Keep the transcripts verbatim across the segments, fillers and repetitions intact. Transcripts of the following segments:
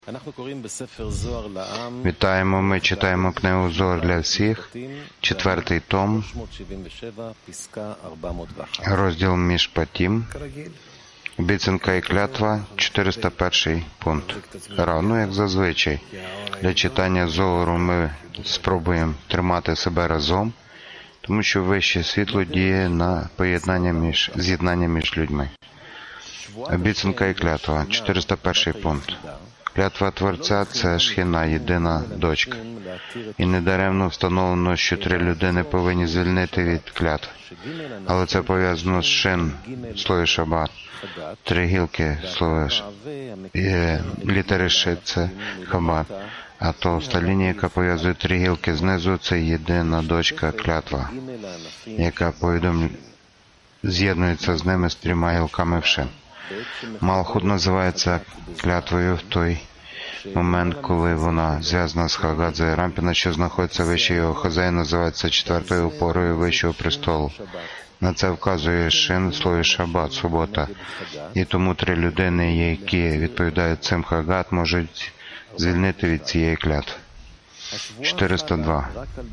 Вітаємо, ми читаємо книгу Зоар для всіх, четвертий том, розділ Мішпатім, обіцянка і клятва, чотириста перший пункт. Равно, як зазвичай, для читання Зоару ми спробуємо тримати себе разом, тому що вище світло діє на поєднання між, з'єднання між людьми. Обіцянка і клятва, чотириста перший пункт. Клятва Творця – це Шхіна, єдина дочка. І недаремно встановлено, що три людини повинні звільнити від клятв. Але це пов'язано з шин, слові шабат, три гілки, слови літери шит – це хабат. А товста лінія, яка пов'язує три гілки знизу, це єдина дочка клятва, яка повідомлює, з'єднується з ними з трьома гілками в шин. Малхут називається клятвою в той момент, коли вона зв'язана з Хагадзе Рампіна, що знаходиться вище його хазяїн, називається четвертою опорою вищого престолу. На це вказує шин в слові шабат, субота. І тому три людини, які відповідають цим Хагад, можуть звільнити від цієї клятви. чотириста два.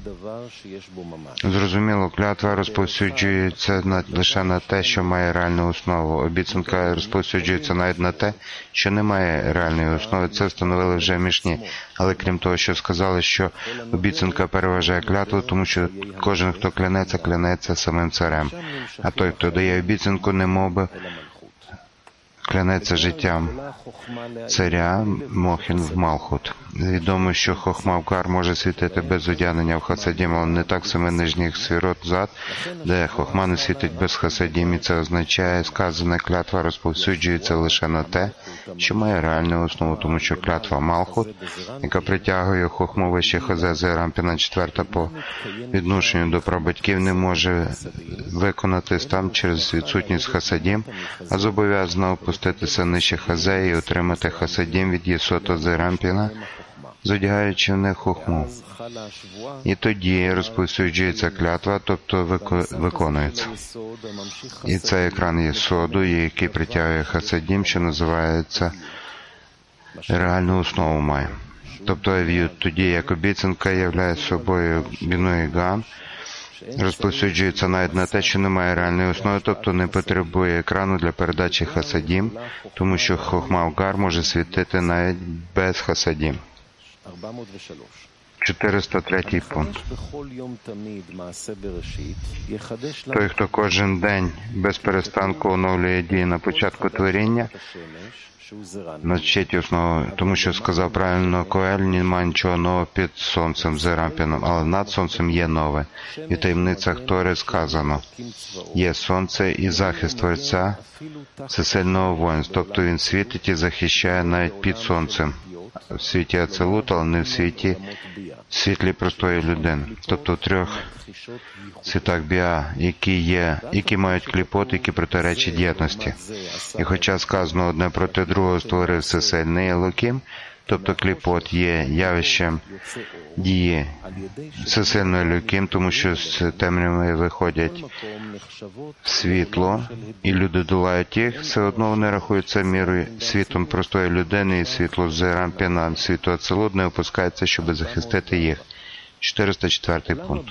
Зрозуміло, клятва розповсюджується на, лише на те, що має реальну основу. Обіцянка розповсюджується навіть на те, що не має реальної основи. Це встановили вже Мішні. Але крім того, що сказали, що обіцянка переважає клятву, тому що кожен, хто клянеться, клянеться самим царем. А той, хто дає обіцянку, не мов би клянеться життям царя Мохін в Малхут. Відомо, що Хохма в Кар може світити без одягнення в Хасадім, але не так саме нижніх сферот зад, де Хохма не світить без Хасадім, і це означає, сказане клятва розповсюджується лише на те, що має реальну основу, тому що клятва Малхут, яка притягує Хохму вище Хазезе Рампіна четверта по відношенню до прабатьків, не може виконати там через відсутність Хасадім, а зобов'язана опуститися нижче Хазе і отримати Хасадім від Єсота Зерампіна, зодягаючи в них Хохму. І тоді розповсюджується клятва, тобто виконується. І це екран Єсоду, який притягує Хасадім, що називається реальну основу має. Тобто тоді, як обіцянка являє собою Бінуї Ган, розповсюджується навіть на те, що немає реальної основи, тобто не потребує екрану для передачі Хасадім, тому що Хохма в Гар може світити навіть без Хасадім. чотириста третій пункт. Той, хто кожен день без перестанку оновлює дії на початку творіння, навчить основу, тому що сказав правильно Коель, немає нічого нового під сонцем Зерампіном, але над сонцем є нове. І в таємницях Тори сказано, є сонце і захист Творця всесильного воїнства, тобто він світить і захищає навіть під сонцем. В світі Ацелут, але не в світі світлі простої людини. Тобто в трьох світах Біа, які є, які мають кліпот, які протиречать єдності. І хоча сказано одне проти другого створив всесильний Елокім, тобто кліпот є явищем дії всесильної Елокім, тому що з темряви виходять в світло, і люди долають їх, все одно вони рахуються мірою світом простої людини, і світло Зерампіна, світло Ацелут не опускається, щоб захистити їх. чотириста четвертий пункт.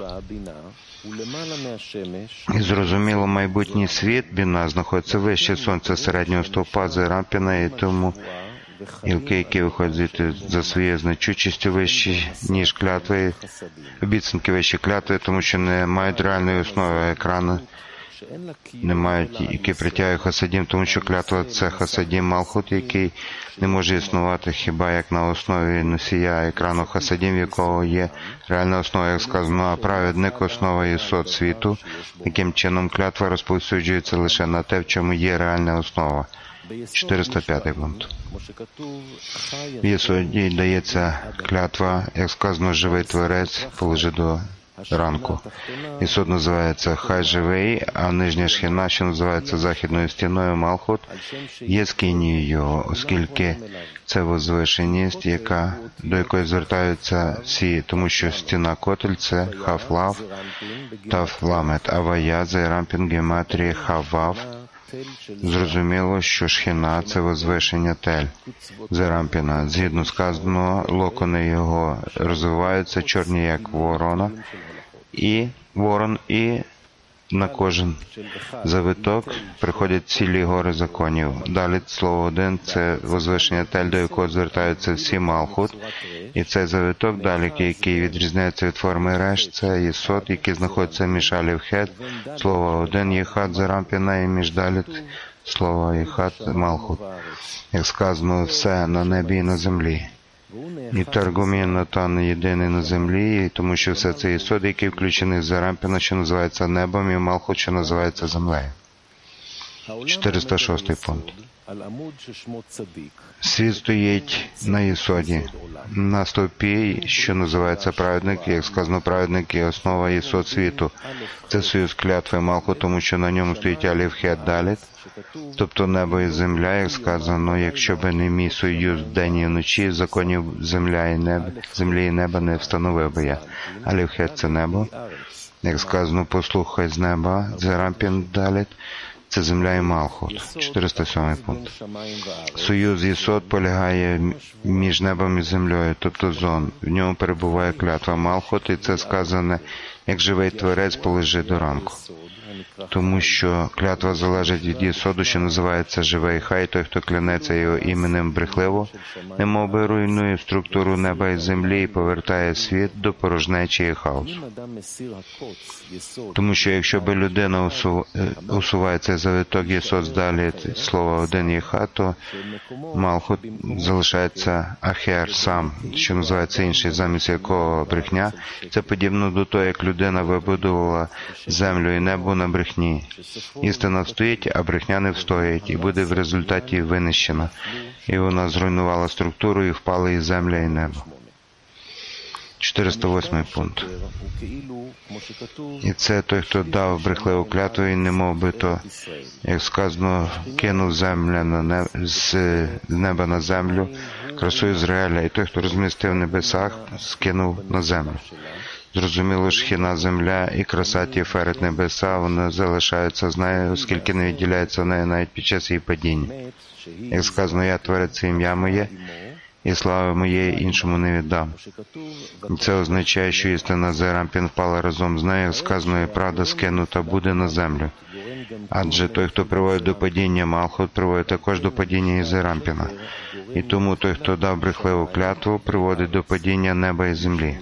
І зрозуміло, майбутній світ Біна знаходиться вище сонця середнього стовпа Зерампіна, і тому гілки, які виходять звідти за своєю значущістю вищі, ніж клятви, обіцянки вищі клятви, тому що не мають реальної основи екрану, не мають, які притягують Хасадім, тому що клятва – це Хасадім Малхут, який не може існувати хіба як на основі носія екрану Хасадім, в якого є реальна основа, як сказано, а праведник – основа Єсод світу. Таким чином, клятва розповсюджується лише на те, в чому є реальна основа. чотириста п'ятий пункт. В Єсоді дається клятва, як сказано, живий Творець, положи до ранку. Єсод називається Хай живий, а нижня Шхіна, що називається західною стіною Малхут, є скинією його, оскільки це возвишеність, яка, до якої звертаються всі, тому що стіна Котель – це Хафлав, Таф Ламет, Авая, Зерампін, Гематрії, Хавав, Зрозуміло, що шхіна – це возвишення Тель, Зерампіна. Згідно сказаного, локони його розвиваються, чорні як ворона, і ворон, і на кожен завиток приходять цілі гори законів. Далі слово один – це возвишення Тель, до якого звертаються всі Малхут. І цей завиток, далі, який відрізняється від форми Реш, це Єсод, який знаходиться між Алів Хет, слово один – Єхат Зерампіна, і між далі слово Єхат Малхут. Як сказано, все на небі і на землі. І Таргумін Натан єдиний на землі, і тому що все це Єсод, який включений в Зерампіна, що називається небом, і Малхут, що називається землею. чотириста шостий пункт. Світ стоїть на Єсоді, на стовпі, що називається праведник, як сказано, праведник є основа Єсод світу. Це союз клятви Малхут, тому що на ньому стоїть Алів Хет Даліт, тобто небо і земля, як сказано, якщо би не мій союз вдень і вночі, законів земля і неба, землі і неба не встановив би я. Алів Хет – це небо, як сказано, послухай з неба, Зерампін Даліт, це земля і Малхут. чотириста сьомий пункт. Союз Єсод полягає між небом і землею, тобто зон. В ньому перебуває клятва Малхут, і це сказане, як живий творець полежи до ранку. Тому що клятва залежить від Єсоду, що називається живий. Хай той, хто клянеться його іменем брехливо, немов би руйнує структуру неба і землі і повертає світ до порожнечі і хаосу. Тому що якщо би людина усу... усуває цей завиток Єсод здалі слова один Єхат, то Малхут залишається Ахер сам, що називається інший, замість якого брехня. Це подібно до того, як людина вибудувала землю і небо на брехні. Істина встоїть, а брехня не встоїть, і буде в результаті винищена. І вона зруйнувала структуру, і впали і земля, і небо. чотириста восьмий пункт. І це той, хто дав брехливу клятву, і немов би то, як сказано, кинув земля на небо, з неба на землю, красу Ізраїля, і той, хто розмістив в небесах, скинув на землю. Зрозуміло, шхіна земля і краса Тіферет небеса, вони залишаються з нею, оскільки не відділяються в неї навіть під час її падіння. Як сказано, я творець ім'я моє, і слави моєї іншому не віддам. Це означає, що істина Зерампін впала разом з нею, сказано, і правда скинута буде на землю. Адже той, хто приводить до падіння Малхут, приводить також до падіння і Зерампіна. І тому той, хто дав брехливу клятву, приводить до падіння неба і землі.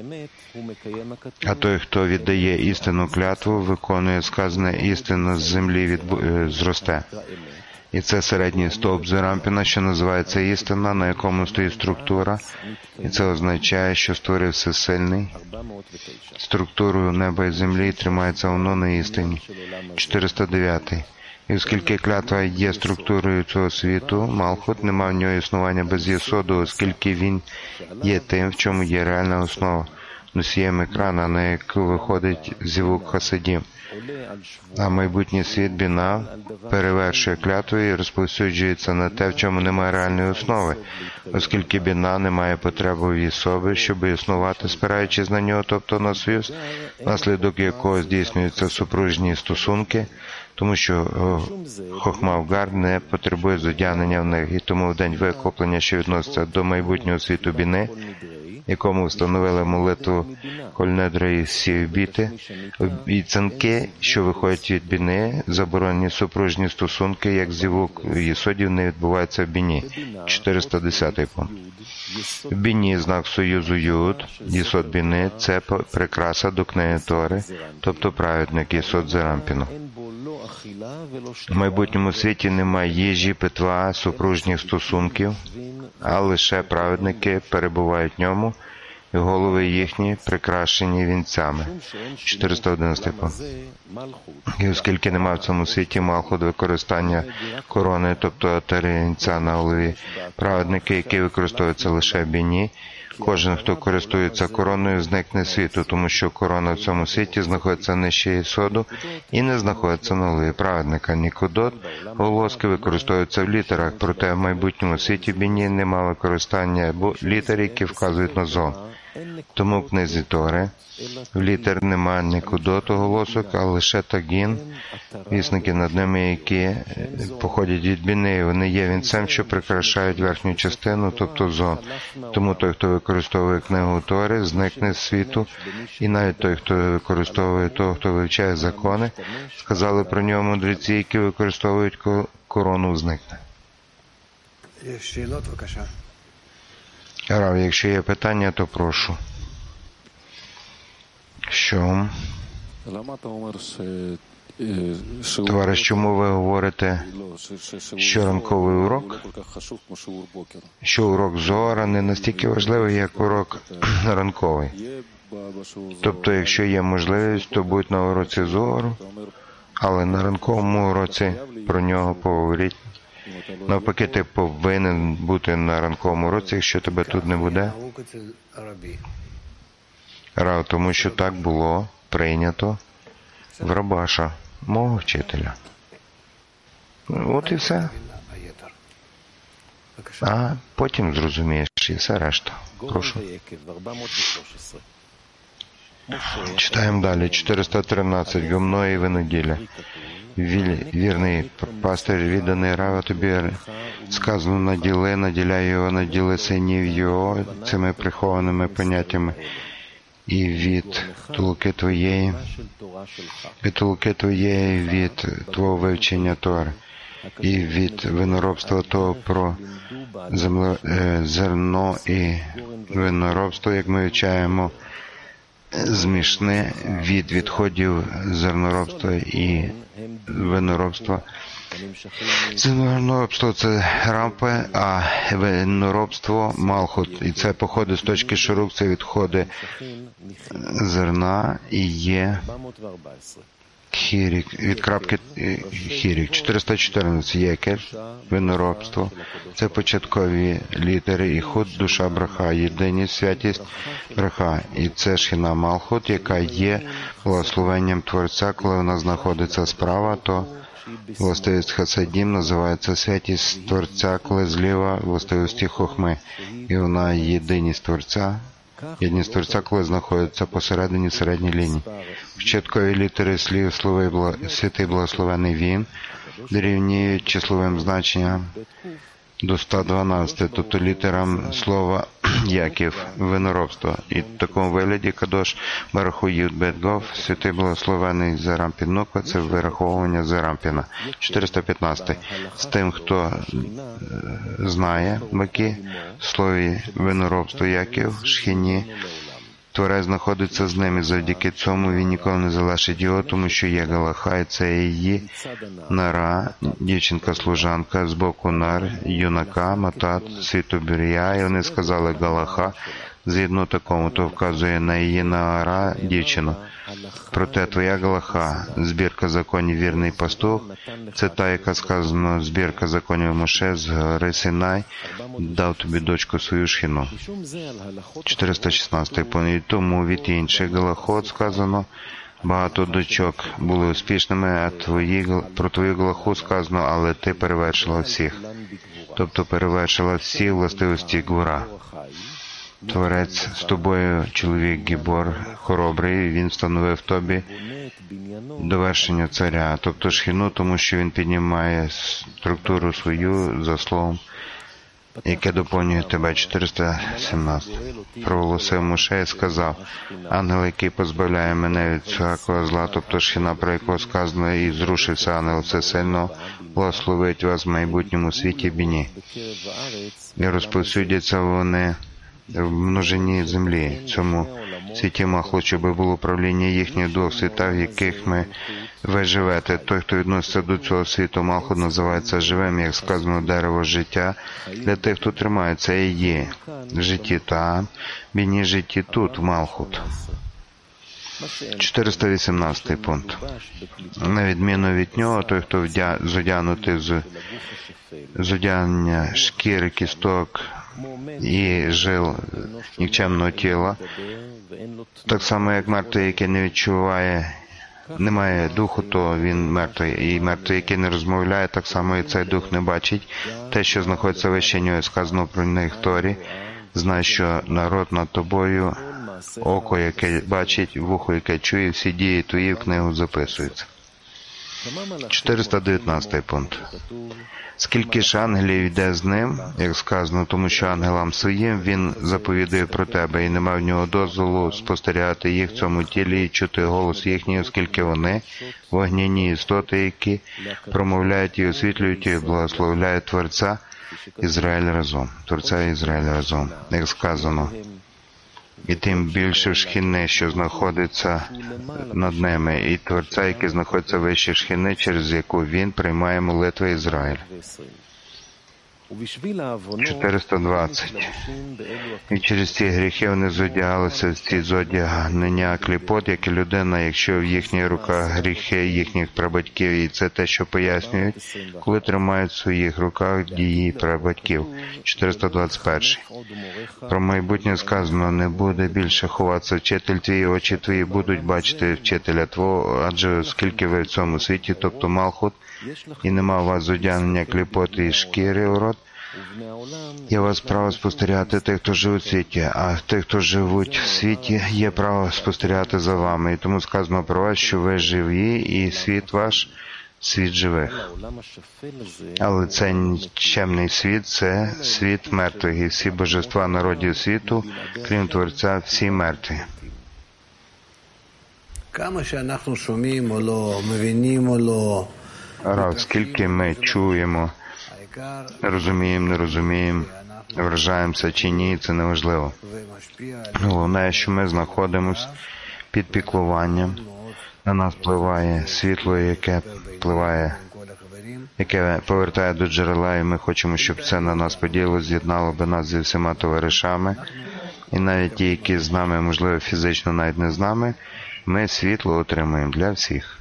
А той, хто віддає істинну клятву, виконує сказане, істина з землі відбу... зросте. І це середній стовп Зерампіна, що називається істина, на якому стоїть структура. І це означає, що створив всесильний. Структурою неба і землі тримається воно на істині. чотириста дев'ятий. І оскільки клятва є структурою цього світу, Малхут не мав в нього існування без Єсоду, оскільки він є тим, в чому є реальна основа, носієм екрана, на яку виходить зівук Хасидім. А майбутній світ Біна перевершує клятву і розповсюджується на те, в чому немає реальної основи, оскільки Біна не має потреби в Єсові, щоб існувати, спираючись на нього, тобто на союз, наслідок якого здійснюються супружні стосунки, тому що Хохма-Вгар не потребує задягнення в них, і тому в день викуплення, що відноситься до майбутнього світу Біни, якому встановили молитву Кольнедра і Сівбіти, обіцянки, що виходять від Біни, заборонені супружні стосунки, як зівук Єсодів, не відбуваються в Біні. чотириста десятий пункт. В Біні знак союзу Юд, Єсод Біни, це прикраса до книги Тори, тобто праведник Єсод Зерампіну. В майбутньому світі немає їжі, питва, супружніх стосунків, а лише праведники перебувають в ньому, і голови їхні прикрашені вінцями. чотириста одинадцятий пункт. І оскільки немає в цьому світі Малхут використання корони, тобто вінця на голові, праведники, які використовуються лише в Біні, кожен, хто користується короною, зникне світу, тому що корона в цьому світі знаходиться нижче Єсоду і не знаходиться на голові праведника. Нікодот, волоски використовуються в літерах, проте в майбутньому світі Біні немає використання літер, які вказують на зон. Тому в книзі Тори в літер немає ні кудоту голосок, а лише тагін, вісники над ними, які походять від біни. Вони є вінцем, що прикрашають верхню частину, тобто зон. Тому той, хто використовує книгу Тори, зникне з світу, і навіть той, хто використовує того, хто вивчає закони, сказали про нього мудреці, які використовують корону, зникне. Рав, якщо є питання, то прошу. Що? Товариш, чому ви говорите, що ранковий урок, що урок Зоара не настільки важливий, як урок ранковий? Тобто, якщо є можливість, то будь на уроці Зоару, але на ранковому уроці про нього поговоріть. Навпаки, ти повинен бути на ранковому уроці, якщо тебе тут не буде. Рав, тому що так було прийнято в Рабаша, мого вчителя. От і все. А потім зрозумієш і все решта. Прошу. Читаємо далі. чотириста тринадцять. Гомно і виноділля. Вірний пастир, відданий Рава, тобі сказано наділи, наділяй його, наділи синів його цими прихованими поняттями. І від толки твоєї, від толки твоєї, від твого вивчення Тори, і від виноробства того про земле, зерно і виноробство, як ми вивчаємо, змішне від відходів зерноробства і виноробства. Зерноробство – це рампи, а виноробство – малхут. І це походи з точки шурук, це відходи зерна і є хірік, від крапки хірік. чотириста чотирнадцять. Єкель, виноробство. Це початкові літери і худ, душа браха, єдиність, святість браха. І це шхіна Малхут, яка є благословенням Творця. Коли вона знаходиться справа, то властивість Хасадім називається святість Творця, коли зліва властивості Хохми. І вона єдиність Творця. Єдність Творця, коли знаходиться посередині середньої лінії. Початкові літери слів слови святий благословений Він дорівнюють числовим значенням до сто дванадцять, тобто літерам слова Яків, виноробство. І в такому вигляді Кадош Бараху Юд Бет Гов, святий благословений Зерампін Нуква, це вираховування Зерампіна. чотириста п'ятнадцять. З тим, хто знає баки, в слові виноробство Яків, Шхіні, Творець знаходиться з ним, і завдяки цьому він ніколи не залишить його, тому що є Галаха, і це її нара, дівчинка-служанка, з боку нар, юнака, матат, світобір'я, і вони сказали Галаха, згідно такому, то вказує на її нара, дівчину. Проте твоя Галаха, збірка законів вірний пастух, це та, яка сказано, збірка законів Моше з гори Синай, дав тобі дочку свою Шхіну. чотириста шістнадцять. І тому від інших Галахот сказано, багато дочок були успішними, а твої, про твою Галаху сказано, але ти перевершила всіх. Тобто перевершила всі властивості Гвура. Творець з тобою, чоловік Гібор, хоробрий, він встановив тобі довершення царя, тобто Шхіну, тому що він піднімає структуру свою за словом, яке доповнює тебе. чотириста сімнадцять. Проголосив Моше і сказав, ангел, який позбавляє мене від всякого зла, тобто Шхіна, про якого сказано, і зрушився ангел, це сильно благословить вас в майбутньому світі Біні. І розповсюдяться вони в множині землі, цьому світі Махлу, щоб було управління їхніх двох світах, в яких ми ви живете. Той, хто відноситься до цього світу Махлу, називається живим, як сказано, дерево життя для тих, хто тримається її в житті там, Біні житті тут, в Малхут. чотириста вісімнадцятий пункт. На відміну від нього, той, хто вдя... зодягнутий з зодягнення шкіри, кісток і жил нікчемного тіла, так само, як мертвий, який не відчуває, не має духу, то він мертвий. І мертвий, який не розмовляє, так само і цей дух не бачить те, що знаходиться вище нього. Сказано про них в Торі, Знай, що народ над тобою, око, яке бачить, вухо, яке чує, всі дії твої в книгу записуються. чотириста дев'ятнадцятий пункт. Скільки ж ангелів йде з ним, як сказано, тому що ангелам своїм він заповідує про тебе, і нема в нього дозволу спостерігати їх в цьому тілі і чути голос їхній, оскільки вони вогняні істоти, які промовляють і освітлюють і благословляють Творця Ізраїль разом. Творця Ізраїль разом, як сказано. І тим більше шхини, що знаходиться над ними, і Творця, який знаходиться вище шхини, через яку він приймає молитви Ізраїля. чотириста двадцять. І через ці гріхи вони зодягалися в ці зодягнення кліпот, як і людина, якщо в їхніх руках гріхи їхніх прабатьків, і це те, що пояснюють, коли тримають в своїх руках дії прабатьків. чотириста двадцять перший. Про майбутнє сказано, не буде більше ховатися вчитель твій, очі твої будуть бачити вчителя твого, адже оскільки ви в цьому світі, тобто Малхут, і нема у вас зодягнення кліпоти і шкіри у рот, є у вас право спостерігати тих, хто живе у світі, а тих, хто живуть в світі, є право спостерігати за вами. І тому сказано про вас, що ви живі, і світ ваш – світ живих. Але цей нікчемний світ – це світ мертвих, і всі божества народів світу, крім Творця, всі мертві. Рав, скільки ми чуємо, розуміємо, не розуміємо, вражаємося чи ні, це неважливо. Головне, що ми знаходимося під піклуванням, на нас впливає світло, яке впливає, яке повертає до джерела, і ми хочемо, щоб це на нас подіяло, з'єднало би нас зі всіма товаришами, і навіть ті, які з нами, можливо, фізично навіть не з нами, ми світло отримуємо для всіх.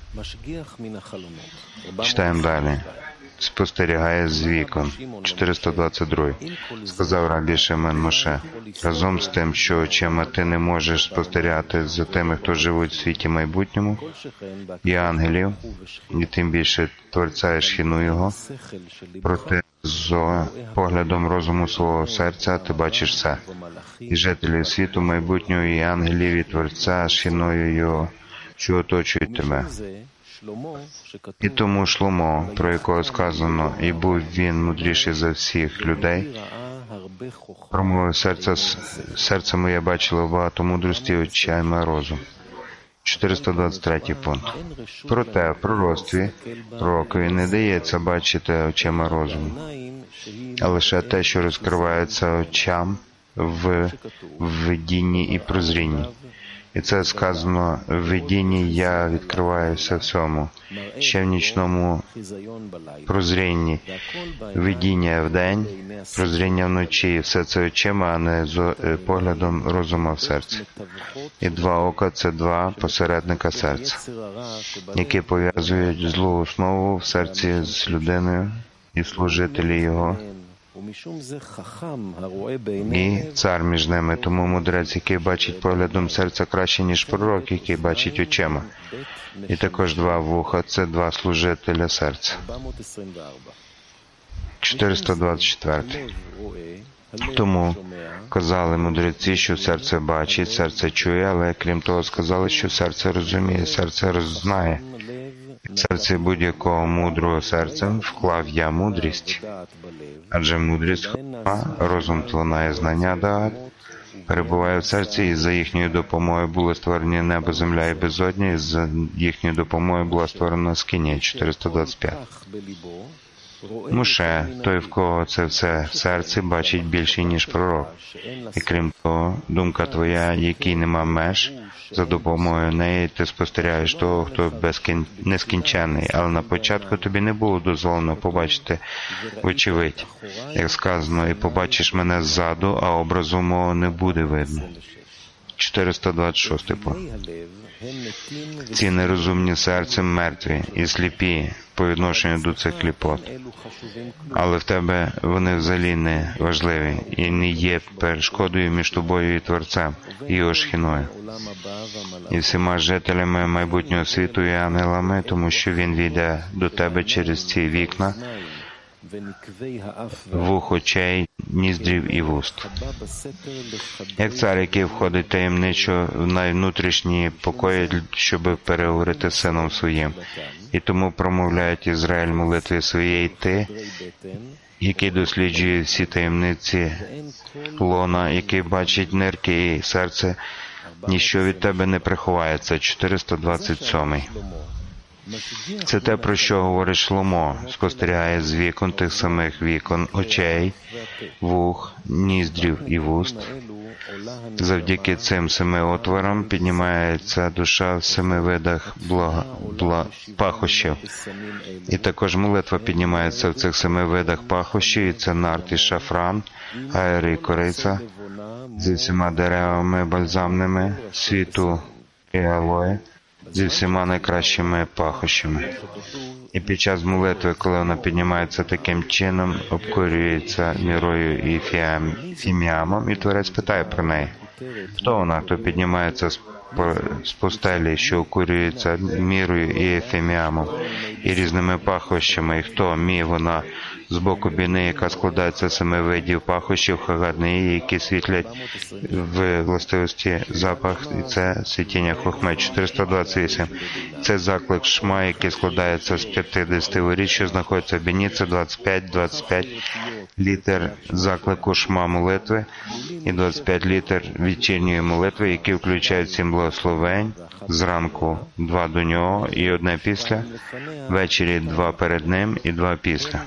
Читаємо далі. Спостерігає з вікон. чотириста двадцять другий. Сказав Рабі Шимон Моше, разом з тим, що очима ти не можеш спостерігати за тими, хто живуть в світі майбутньому, і ангелів, і тим більше Творця і шхіну його, проте з поглядом розуму свого серця ти бачиш все. І жителів світу майбутнього, і ангелів, і Творця шхіною його, що оточують тебе. І тому Шломо, про якого сказано, і був він мудріший за всіх людей, промовив серце, серце моє бачило багато мудрості, очима розум. чотириста двадцять третій пункт. Проте в пророцтві пророкові не дається бачити очима розуму, а лише те, що розкривається очам в видінні і прозрінні. І це сказано, в видінні я відкриваюся всьому, ще в нічному прозрінні, видіння вдень, прозріння вночі, і все це очима, а не з поглядом розума в серці. І два ока – це два посередника серця, які пов'язують злу основу в серці з людиною і служителі його, і цар між ними, тому мудрець, який бачить поглядом серця краще, ніж пророк, який бачить очима. І також два вуха – це два служителя серця. чотириста двадцять четвертий. Тому казали мудреці, що серце бачить, серце чує, але крім того сказали, що серце розуміє, серце роззнає. В серці будь-якого мудрого серцем вклав я мудрість. Адже мудрість хова, розум тлунає знання даат, перебуває в серці, і за їхньою допомогою були створені небо, земля і безодня, і за їхньою допомогою була створена скиня. чотириста двадцять п'ять. Моше, той, в кого це все в серці, бачить більше, ніж пророк. І крім того, думка твоя, якій нема меж, за допомогою неї ти спостерігаєш того, хто безкін... нескінченний, але на початку тобі не було дозволено побачити вочевидь. Як сказано, і побачиш мене ззаду, а образу мого не буде видно. чотириста двадцять шостий пункт. Ці нерозумні серцем мертві і сліпі по відношенню до цих кліпот. Але в тебе вони взагалі не важливі і не є перешкодою між тобою і Творцем, і його шхіною, і всіма жителями майбутнього світу і ангелами, тому що він війде до тебе через ці вікна вух, очей, ніздрів і вуст. Як цар, який входить таємничо в найвнутрішні покої, щоб переговорити з сином своїм. І тому промовляють Ізраїль молитви своєї ти, який досліджує всі таємниці лона, який бачить нирки і серце, ніщо від тебе не приховається. чотириста двадцять сьомий. Це те, про що говорить Шломо, спостерігає з вікон тих самих вікон, очей, вух, ніздрів і вуст. Завдяки цим семи отворам піднімається душа в семи видах блага, бла, пахощів. І також молитва піднімається в цих семи видах пахощів, і це нарт і шафран, аєр і кориця, зі всіма деревами бальзамними, світу і алоє, зі всіма найкращими пахощами. І під час молитви, коли вона піднімається таким чином, обкурюється мірою і фіам, фіміамом, і Творець питає про неї. Хто вона, хто піднімається з, по, з постелі, що окурюється мірою і ефеміамом, і різними пахощами, і хто мій вона з боку біни, яка складається з семи видів пахощів, хагадної, які світлять в властивості запах, і це світіння хохме. чотириста двадцять вісім. Це заклик шма, який складається з п'ятдесят воріт, що знаходиться в біні, це двадцять п'ять, двадцять п'ять літер заклику шма молитви і двадцять п'ять літер вечірньої молитви, які включають сім благословень, зранку два до нього і одне після, ввечері два перед ним і два після.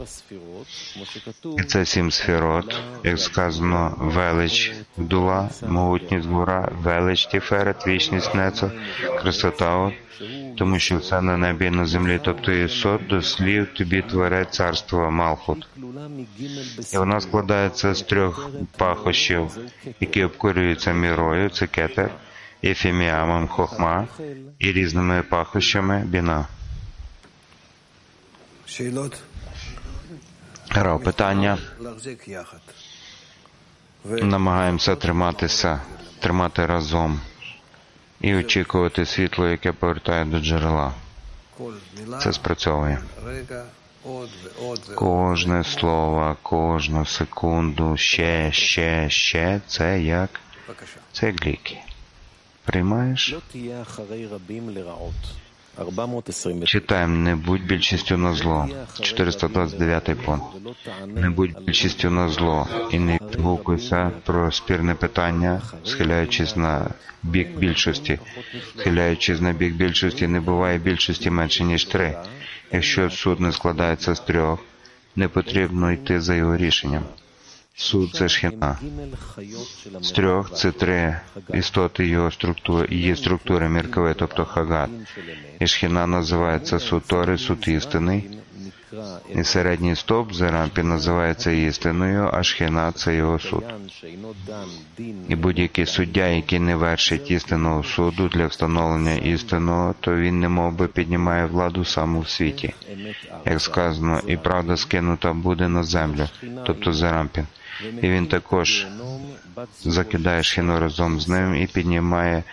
І це сім сферот, як сказано, велич Вдула, могутність Гура, велич Тіферет, вічність Нецо, красота от, тому що все на небі і на землі, тобто Єсод, до слів тобі творе царство Малхут. І вона складається з трьох пахощів, які обкурюються мірою, це кетер, ефеміамом хохма і різними пахощами біна. Рав, питання. Намагаємося триматися, тримати разом і очікувати світло, яке повертає до джерела. Це спрацьовує. Кожне слово, кожну секунду, ще, ще, ще, це як, це як ліки. Приймаєш? Читаємо, не будь більшістю на зло. чотириста двадцять дев'ятий пункт. Не будь більшістю на зло і не відгукуйся про спірне питання, схиляючись на бік більшості. Схиляючись на бік більшості, не буває більшості менше, ніж три. Якщо суд не складається з трьох, не потрібно йти за його рішенням. Суд – це шхіна. З трьох – це три істоти його структури, її структури міркове, тобто хагат. І шхіна називається суд Тори, суд істини. І середній стовп Зерампі називається істиною, а шхіна – це його суд. І будь-який суддя, який не вершить істинного суду для встановлення істинного, то він немов би піднімає владу сам у світі. Як сказано, і правда скинута буде на землю, тобто Зерампін. І він також закидає шхіну разом з ним і піднімає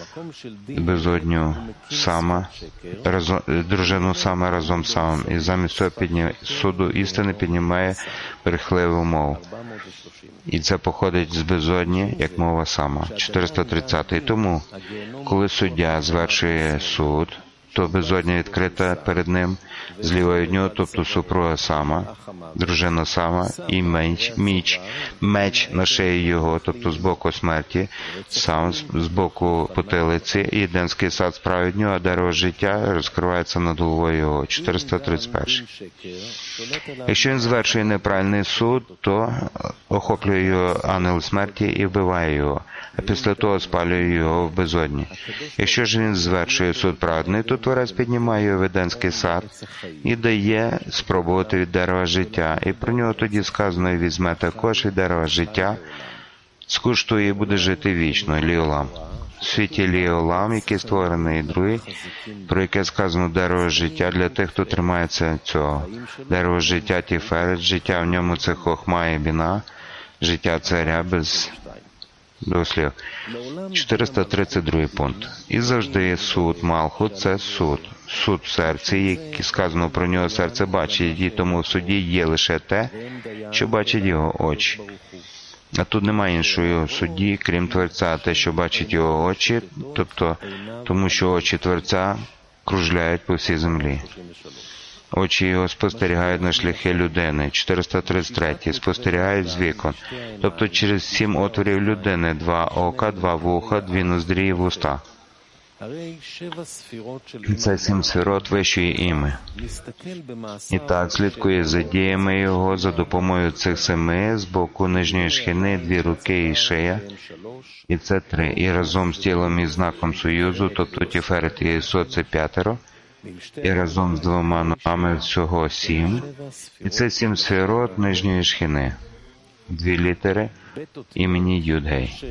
безодню сама, разом, дружину саме разом самим. І замість цього піднімає, суду істини піднімає брехливу мову. І це походить з безодні, як мова сама. чотириста тридцятий. Тому, коли суддя звершує суд, то безодня відкрита перед ним, зліва від нього, тобто супруга сама, дружина сама, і меч, меч, меч на шиї його, тобто з боку смерті, сам з боку потилиці, і Едемський сад справа від нього, а дерево життя розкривається над головою його. чотириста тридцять перший. Якщо він звершує неправильний суд, то охоплює його ангел смерті і вбиває його, а після того спалює його в безодні. Якщо ж він звершує суд праведний, то Творець піднімає його в Едемський сад і дає спробувати від дерева життя. І про нього тоді сказано, і візьме також від дерева життя, скуштує і буде жити вічно, Ліолам. В світі Ліолам, який створений, і другий, про яке сказано дерево життя для тих, хто тримається цього. Дерево життя Тіферет, життя в ньому це хохма і біна, життя царя без до слів. чотириста тридцять другий пункт. І завжди суд Малхут – це суд. Суд в серці, як сказано про нього, серце бачить, і тому в суді є лише те, що бачить його очі. А тут немає іншого судді, крім Творця, те, що бачить його очі, тобто тому, що очі Творця кружляють по всій землі. Очі його спостерігають на шляхи людини. чотириста тридцять третій. Спостерігають з вікон. Тобто через сім отворів людини. Два ока, два вуха, дві ноздрі і вуста. Це сім сферот вищої іми. І так слідкує за діями його за допомогою цих семи з боку нижньої шхини, дві руки і шия. І це три. І разом з тілом і знаком союзу, тобто Тіферет і Єсод – це п'ятеро. І разом з двома ногами всього сім. І це сім сферот нижньої шхини. Дві літери імені Юд-Гей.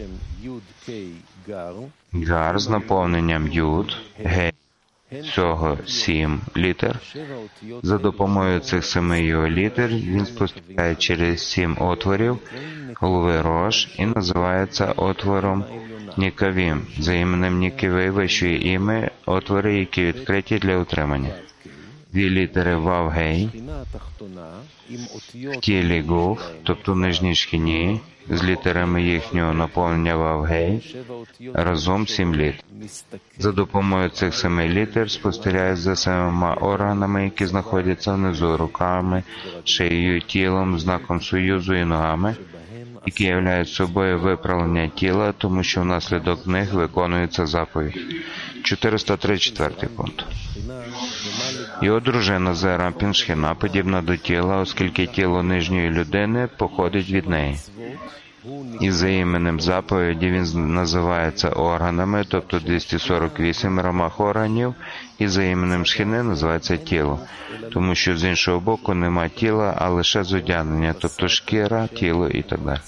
Гар з наповненням Юд, Гей, всього сім літер. За допомогою цих семи його літер він спостерігає через сім отворів голови Рош і називається отвором Нікавім, за іменем Нікави вищої іми, отвори, які відкриті для утримання. Дві літери Вав-Гей в тілі Гуф, тобто в нижній шхіні, з літерами їхнього наповнення Вав-Гей, разом сім літер. За допомогою цих семи літер спостерігає за семима органами, які знаходяться внизу, руками, шиєю, тілом, знаком союзу і ногами, які являють собою виправлення тіла, тому що внаслідок них виконується заповідь. чотириста тридцять четвертий пункт. Його дружина Зерампін Шхина подібна до тіла, оскільки тіло нижньої людини походить від неї. І за іменем заповіді він називається органами, тобто двісті сорок вісім рамах органів, і за іменем Шхини називається тіло, тому що з іншого боку нема тіла, а лише зодягнення, тобто шкіра, тіло і так далі.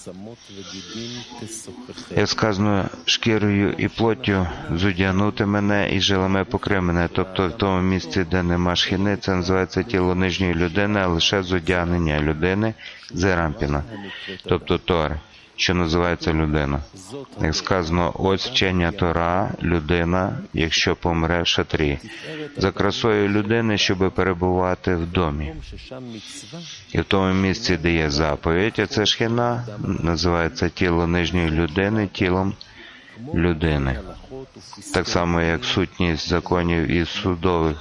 Як сказано, шкірою і плоттю зодягнути мене і жилами покри мене, тобто в тому місці, де нема шхини, це називається тіло нижньої людини, а лише зодягнення людини Зерампіна, тобто Тори, що називається людина. Як сказано, ось вчення Тора, людина, якщо помре в шатрі, за красою людини, щоб перебувати в домі. І в тому місці, де є заповідь, а це шхина, називається тіло нижньої людини тілом людини. Так само, як сутність законів і судових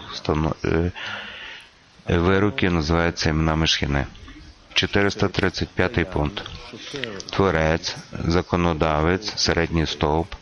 вироків називається іменами шхини. чотириста тридцять п'ятий пункт. Творець, законодавець, середній стовп,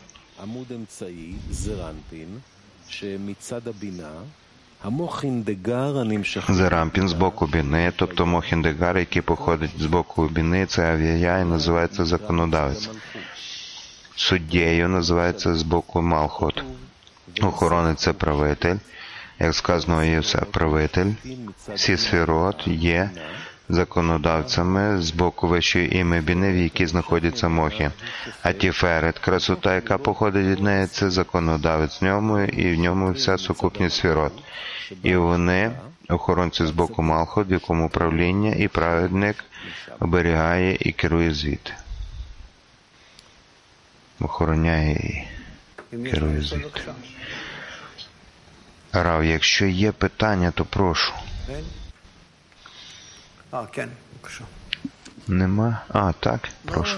Зерампін з боку біни, тобто Мохіндегар, який походить з боку біни, це Авія і називається законодавець. Суддєю називається з боку Малхот. Охоронець – це правитель. Як сказано, є все правитель. Всі сферот є законодавцями з боку вищої іми біни, в якій знаходиться Мохін. А Тіферет, красота, яка походить від неї, це законодавець в ньому, і в ньому вся сукупність сферот. І вони, охоронці з боку Малхот, в якому правління і праведник оберігає і керує звідти. Охороняє і керує звідти. Рав, якщо є питання, то прошу. Нема? А, так, прошу.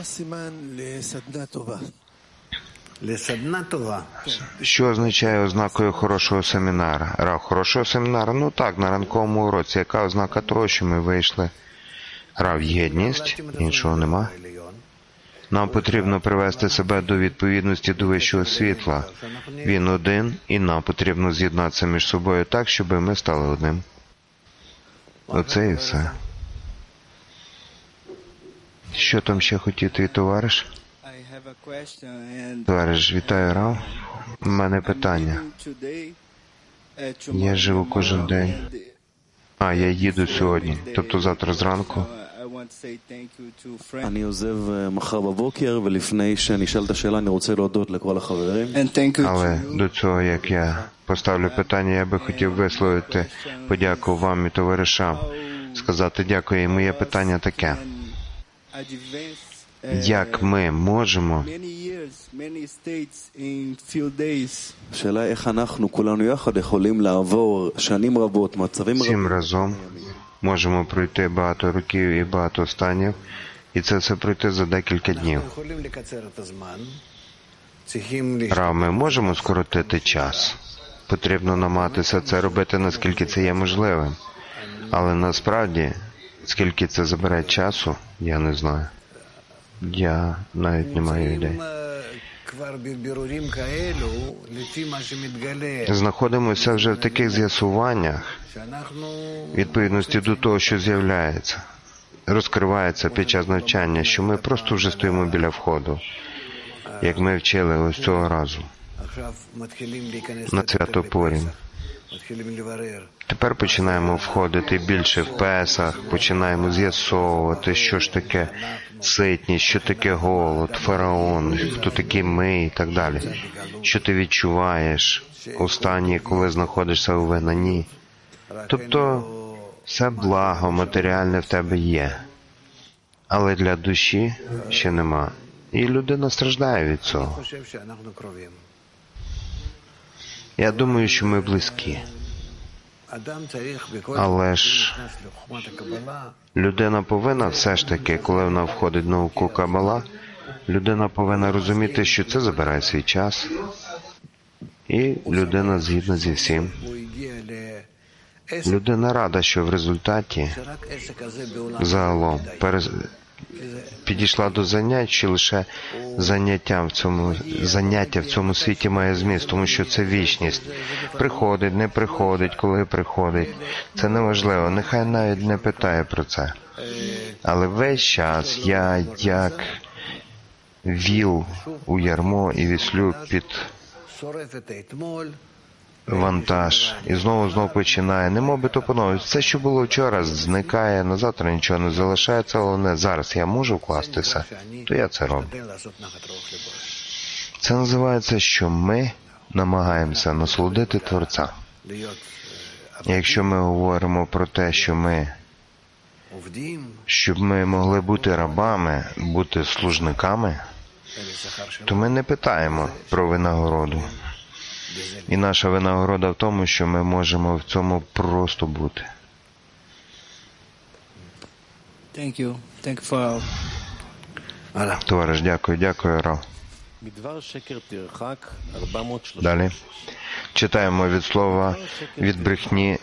Що означає ознакою хорошого семінара? Рав, хорошого семінара? Ну так, на ранковому уроці. Яка ознака того, що ми вийшли? Рав, єдність, іншого нема. Нам потрібно привести себе до відповідності до вищого світла. Він один, і нам потрібно з'єднатися між собою так, щоб ми стали одним. Оце і все. Що там ще хотів твій товариш? Товариш, вітаю, Рав. У мене питання. Я живу кожен день. А, я їду сьогодні, тобто завтра зранку. אני עוזב מחר בבוקר, ולפני שאני אשאל את השאלה אני רוצה להודות לכל החברים. Але до цього, як я поставлю питання, я би хотів висловити подяку вам і товаришам, сказати дякую. І моє питання таке. Як ми можемо many states in few days. השאלה איך אנחנו כולנו יחד יכולים לעבור שנים רבות, מצבים Всім רבים. разом можемо пройти багато років і багато станів, і це все пройти за декілька днів. אנחנו יכולים לקצר את הזמן. צריכים להשתמש Рав, ми можемо скоротити час. Потрібно намагатися це робити, наскільки це є можливим. Але насправді, скільки це забере часу, я не знаю. Я навіть не маю ідей. אה, כבר בבירורים כאלו, לפי מה שמתגלה, Знаходимося вже в таких з'ясуваннях, שאנחנו в відповідності до того, що з'являється, розкривається під час навчання, що ми просто вже стоїмо біля входу, як ми вчили ось цього разу. עכשיו מתחילים להיכנס На לתוקף свято Пурім. בפסח. מתחילים לברר. Тепер починаємо входити більше в Песах, починаємо з'ясовувати, що ж таке ситність, що таке голод, фараон, хто такі ми і так далі. Що ти відчуваєш у стані, коли знаходишся у вигнанні. Тобто все благо матеріальне в тебе є, але для душі ще нема. І людина страждає від אני цього. חושב שאנחנו קרובים. Я думаю, що ми близькі. אדם צריך בכל Але ж נכנס לחוכמת הקבלה, людина повинна все ж таки, коли вона входить в науку Кабала, людина повинна розуміти, що це забирає свій час. І людина згідна зі всім. הוא הגיע לעסק, Людина рада, що в результаті שרק עסק הזה בעולם загалом перез... підійшла до занять, що лише заняття в цьому заняття в цьому світі має зміст, тому що це вічність. Приходить, не приходить, коли приходить. Це неважливо. Нехай навіть не питає про це. Але весь час я як віл у ярмо і віслю під שורף את האתמול, вантаж. І знову знову починає. Не мов би то поновлюється. Все, що було вчора, зникає, на завтра нічого не залишається, головне, зараз я можу вкластися, то я це роблю. משתדל לעשות נחת רוח לבורא. Це називається, що ми намагаємося насолодити Творця. להיות Якщо ми говоримо про те, що ми, עובדים, щоб ми могли бути рабами, бути служниками, אין שכר שלו. то ми не питаємо про винагороду. І наша винагорода в тому, що ми можемо в цьому просто бути. Thank you. Thank you for הלאה. Товариш, дякую, дякую, Рав. מדבר שקר תרחק ארבע מאות שלושים. Далі. Читаємо від слова від брехні,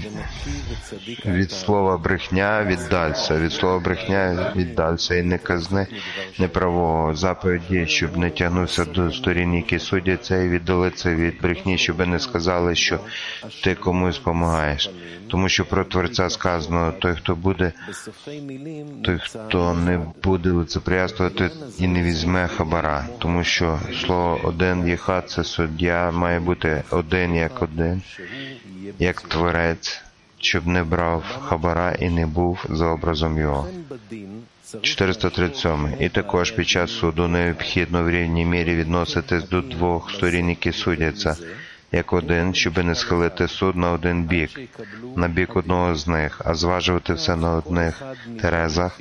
від слова брехня віддалься, від слова брехня віддалься і не казни неправого. Заповідь є, щоб не тягнувся до сторін, які судяться, і віддалиться від брехні, щоб не сказали, що ти комусь допомагаєш. Тому що про Творця сказано, той, хто буде, בסופי מילים той, хто не буде лицеприятствувати і не візьме хабара. Тому що слово один єхат, це суддя, має бути один як один, як творець, щоб не брав хабара і не був за образом його. чотириста тридцять сьом. І також під час суду необхідно в рівній мірі відноситись до двох сторін, які судяться, як один, щоб не схилити суд на один бік, на бік одного з них, а зважувати все на одних терезах,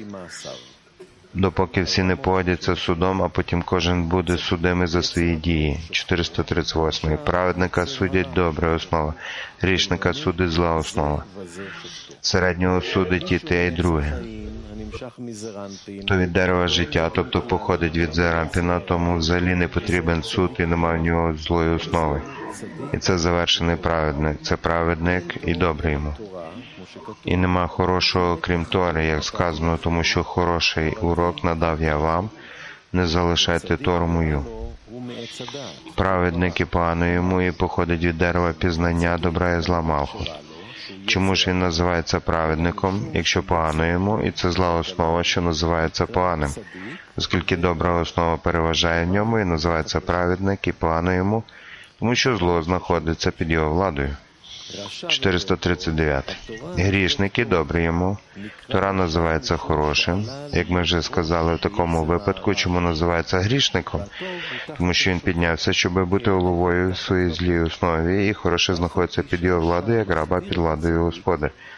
допоки всі не погодяться судом, а потім кожен буде судимий за свої дії. чотириста тридцять восьм. Праведника судять добра основа, грішника судить зла основа. Середнього судить і те, і друге. То від дерева життя, тобто походить від зерампіна, тому взагалі не потрібен суд і немає в нього злої основи. І це завершений праведник. Це праведник і добре йому. І нема хорошого, крім Тори, як сказано, тому що хороший урок надав я вам, не залишайте Тору мою. Праведник і погано йому, і походить від дерева пізнання добра і зла Малхут. Чому ж він називається праведником, якщо погано йому, і це зла основа, що називається поганим? Оскільки добра основа переважає в ньому, і називається праведник, і погано йому, тому що зло знаходиться під його владою. чотириста тридцять дев'ять. Грішник і добре йому. Тора називається хорошим. Як ми вже сказали в такому випадку, чому називається грішником? Тому що він піднявся, щоб бути головою в своїй злій основі, і хороше знаходиться під його владою, як раба під владою господаря.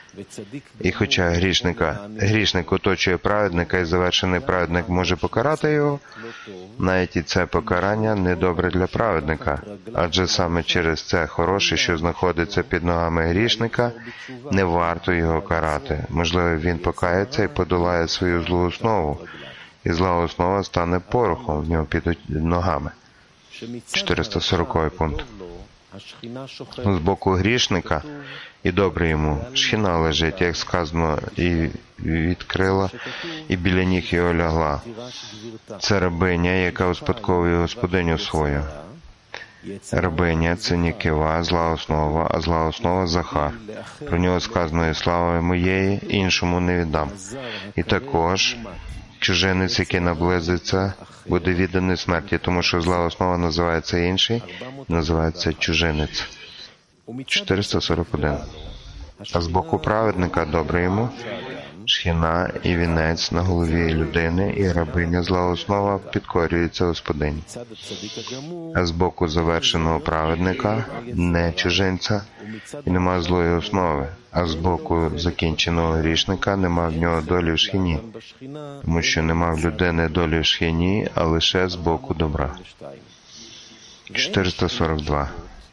І хоча грішника, грішник оточує праведника і завершений праведник може покарати його, навіть і це покарання недобре для праведника, адже саме через це хороше, що знаходиться під ногами грішника, не варто його карати. Можливо, він покається і подолає свою злу основу, і зла основа стане порохом в нього під ногами. чотириста сороковий пункт. З боку грішника і добре йому шхіна лежить, як сказано, і відкрила, і біля ніг його лягла. Це рабиня, яка успадковує господиню свою. Рабиня – це Нікива, зла основа, а зла основа – Захар. Про нього сказано, і слава моєї іншому не віддам. І також чужинець, який наблизиться, буде відданий смерті, тому що зла основа називається інший, називається чужинець. чотириста сорок один. А з боку праведника добре йому шхіна і вінець на голові людини, і рабиня зла основа підкорюється господині. А з боку завершеного праведника не чужинця і нема злої основи, а з боку закінченого грішника нема в нього долі в шхіні, тому що нема в людини долі в шхіні, а лише з боку добра. чотириста сорок два.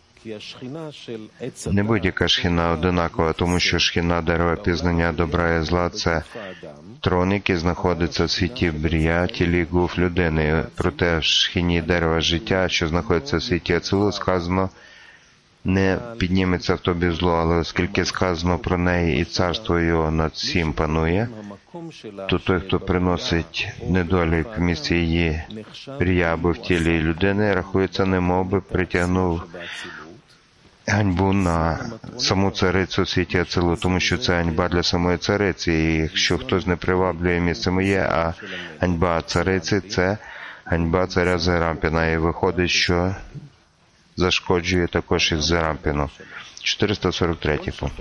Не будь-яка шхіна одинакова, тому що шхіна дерева пізнання добра і зла – це трон, який знаходиться в світі брія, тілі гуф людини. Проте в шхіні дерева життя, що знаходиться в світі Ацилу, сказано, не підніметься в тобі зло, але оскільки сказано про неї і царство його над всім панує, то той, хто приносить недолік в місці її брія або в тілі людини, рахується, немов би притягнув ганьбу на саму царицю у світі Ацилу, тому що це ганьба для самої цариці. І якщо хтось не приваблює місце моє, а ганьба цариці – це ганьба царя Зерампіна. І виходить, що зашкоджує також і Зерампіну. чотириста сорок третій пункт.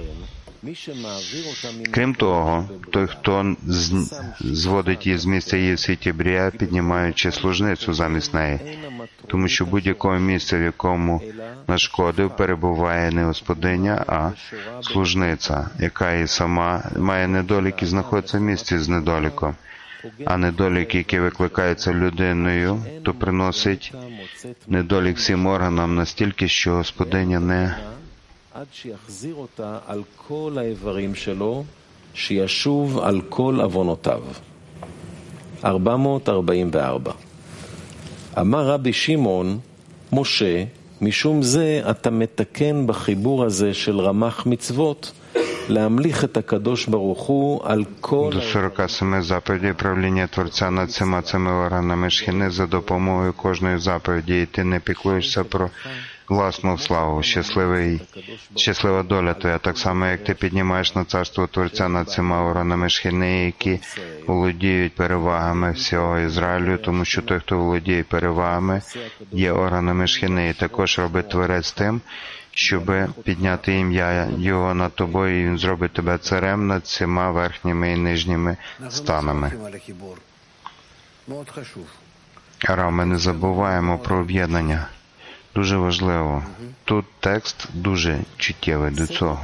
Крім того, той, хто зводить її з місця її в світі брія, піднімаючи служницю замість неї, тому що в будь-якому місці, в якому нашкодив, перебуває не господиня, а служниця, яка і сама має недолік і знаходиться в місці з недоліком. А недолік, який викликається людиною, то приносить недолік всім органам настільки, що господиня не עד שיחזיר אותה על כל האיברים שלו, שישוב על כל עוונותיו. ארבע מאות ארבעים וארבע. אמר רבי שמעון, משה, משום זה אתה מתקן בחיבור הזה של רמ"ח מצוות, להמליך את הקדוש ברוך הוא על כל... До сорока семи заповідей правління Творця над всіма цими органами шхіни за допомогою кожної заповіді, і ти не піклуєшся про власну славу, щасливий, щаслива доля твоя, так само, як ти піднімаєш на царство Творця над цими органами шхіни, які володіють перевагами всього Ізраїлю, тому що той, хто володіє перевагами, є органами шхіни, і також робить Творець тим, щоб підняти ім'я Його над тобою, і Він зробить тебе царем над всіма верхніми і нижніми станами. Ара, ми не забуваємо про об'єднання. Дуже важливо. Тут текст дуже чуттєвий до цього.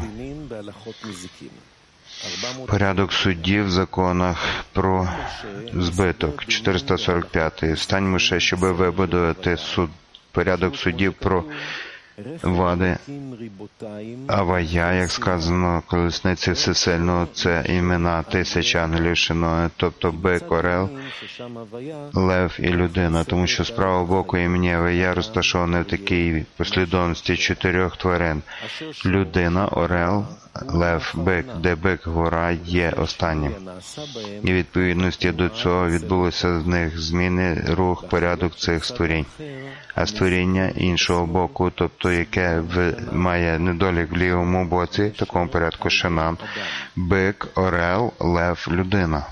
Порядок суддів в законах про збиток. чотириста сорок п'ятий. Встань, Моше, щоб вибудувати суд. Порядок суддів про вади Авая, як сказано, колесниці всесильного, це імена тисяч ангелів шиною, тобто бик, орел, лев і людина, тому що з правого боку імені Авая розташований в такій послідовності чотирьох тварин. Людина, орел, лев, бик, де бик, гора є останнім. І відповідності до цього відбулися з них зміни, рух, порядок цих створінь. А створіння іншого боку, тобто яке має недолік в лівому боці, в такому порядку шинам, бик, орел, лев, людина.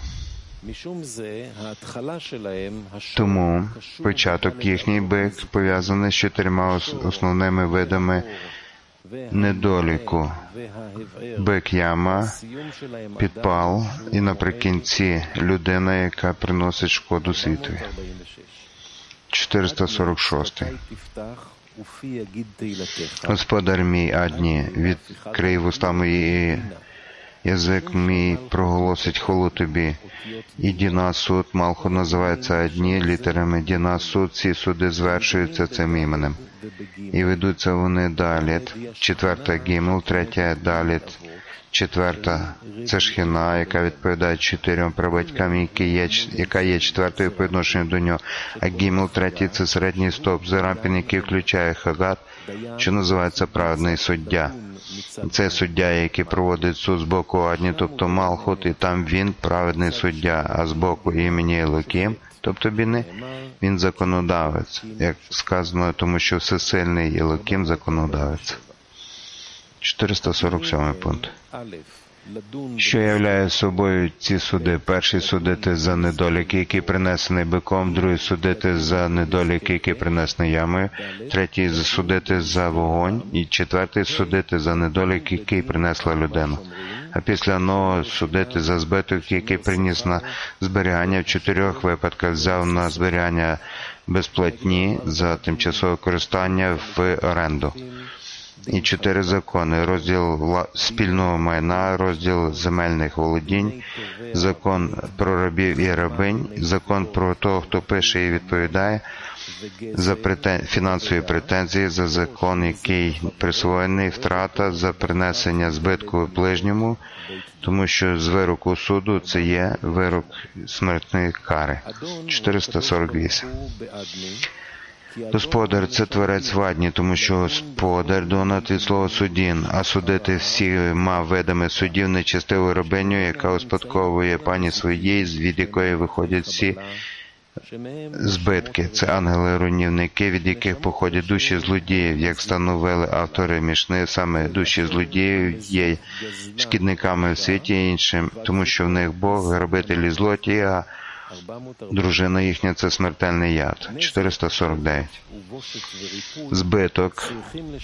Тому початок їхній бик пов'язаний з чотирма основними видами недоліку. Бик, яма, підпал і наприкінці людина, яка приносить шкоду світові. чотириста сорок шостий. Господар мій, Адні, відкрий вуста мої і, Язик мій проголосить хвалу тобі. І Діна суд, Малхут називається одні літерами Діна суд, ці суди звершуються цим іменем. І ведуться вони даліт, четверта Гімел, третя даліт, четверта це Шхіна, яка відповідає чотирьом прабатькам, які є, яка є четвертою по відношенню до нього. А Гімел третій це середній стоп, Зерампін, який включає Хагат, що називається праведний суддя. Це суддя, який проводить суд з боку Адні, тобто Малхут, і там він праведний суддя, а з боку імені Елокім, тобто Біни, він законодавець, як сказано, тому що всесильний Елокім законодавець. чотириста сорок сьомий пункт. Що являє собою ці суди? Перший судити за недоліки, які принесені биком, другий судити за недоліки, які принесені ямою, третій судити за вогонь, і четвертий судити за недоліки, які принесла людина. А після нового судити за збиток, який приніс на зберігання. В чотирьох випадках взяв на зберігання безплатні за тимчасове користування в оренду. І чотири закони: розділ спільного майна, розділ земельних володінь, закон про рабів і рабинь, закон про того, хто пише і відповідає за претен... фінансові претензії, за закон, який присвоєний, втрата, за принесення збитку ближньому, тому що з вироку суду це є вирок смертної кари. чотириста сорок вісім. Господар – це творець вадні, тому що Господар донат від слова судін, а судити всіма видами судів нечестиву рабиню, яка успадковує пані своєї, від якої виходять всі збитки. Це ангели-руйнівники, від яких походять душі злодіїв, як встановили автори Мішни, саме душі злодіїв є шкідниками в світі і іншим, тому що в них Бог – грабителі злоті, а дружина їхня – це смертельний яд. чотириста сорок дев'ять. Збиток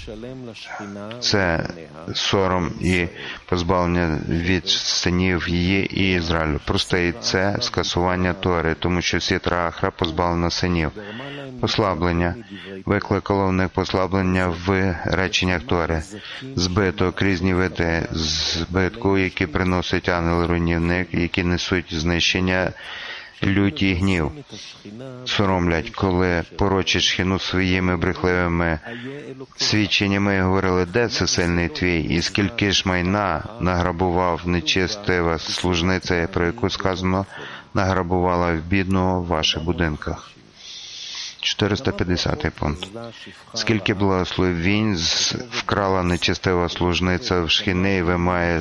– це сором і позбавлення від синів її і Ізраїлю. Простий – це скасування Тори, тому що Сітра Ахра позбавлена синів. Послаблення – викликало в них послаблення в реченнях Тори. Збиток – різні види збитку, які приносить ангел-руйнівник, які несуть знищення, лють і гнів. Соромлять, коли порочать Шхіну своїми брехливими свідченнями і говорили: де всесильний твій? І скільки ж майна награбував нечестива служниця, про яку сказано, награбувала в бідного в ваших будинках. чотириста п'ятдесятий пункт. Скільки благословінь вкрала нечестива служниця в Шхіни і вимагає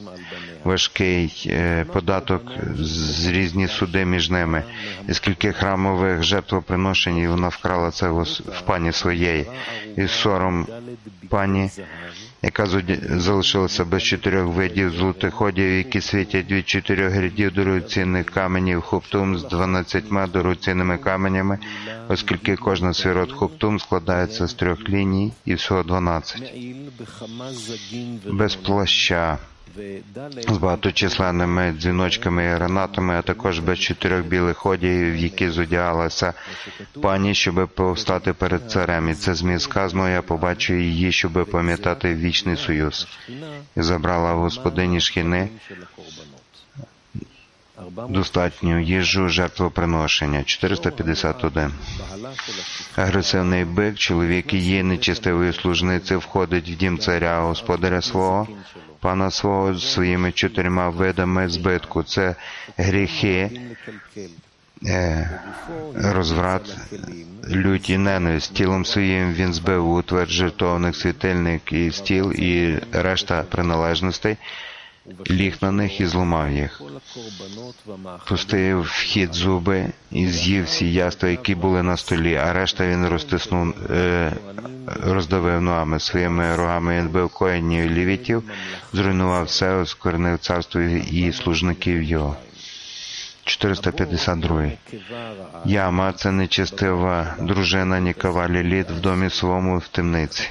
важкий податок з різні суди між ними. І скільки храмових жертвоприношень вона вкрала це в пані своєї. І сором пані, яка залишилася без чотирьох видів золотоходів, які світять від чотирьох рядів дорогоцінних каменів Хуптум з дванадцятьма дорогоцінними каменями, оскільки кожна свірот Хуптум складається з трьох ліній і всього дванадцять. Без плаща, з багаточисленними дзвіночками і гранатами, а також без чотирьох білих одягів, які зодягалася пані, щоб повстати перед царем. І це зміст сказано: я побачу її, щоб пам'ятати вічний союз. І забрала в господині Шхіни достатню їжу жертвоприношення. чотириста п'ятдесят один. Агресивний бик, чоловік її нечестивої служниці, входить в дім царя, господаря свого, пана свого, з своїми чотирма видами збитку. Це гріхи, е, розврат, лють і ненависть. Тілом своїм він збив утвер, жертовник, світильник і стіл, і решта приналежностей, ліг на них і зламав їх. Пустив в хід зуби і з'їв всі яства, які були на столі, а решта він розтиснув, е, роздавив ногами. Своїми рогами він бив коїнів і лівітів, зруйнував все, осквернив царство і служників його. чотириста п'ятдесят два. Яма – це нечестива дружина Нікава Ліліт в домі своєму в темниці.